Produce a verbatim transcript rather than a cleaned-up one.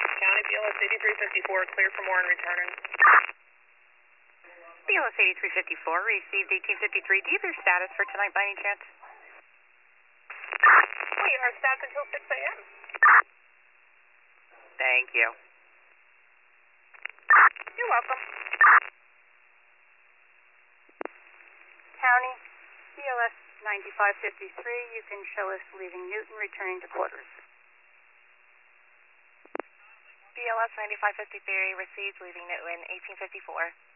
County B L S eighty-three fifty-four, clear for more and returning. B L S eighty-three fifty-four, received eighteen fifty-three. Do you have your status for tonight by any chance? We are staffed until six A M Thank you. You're welcome. County, B L S ninety-five fifty-three, you can show us leaving Newton, returning to quarters. B L S ninety-five fifty-three, received leaving Newton, eighteen fifty-four.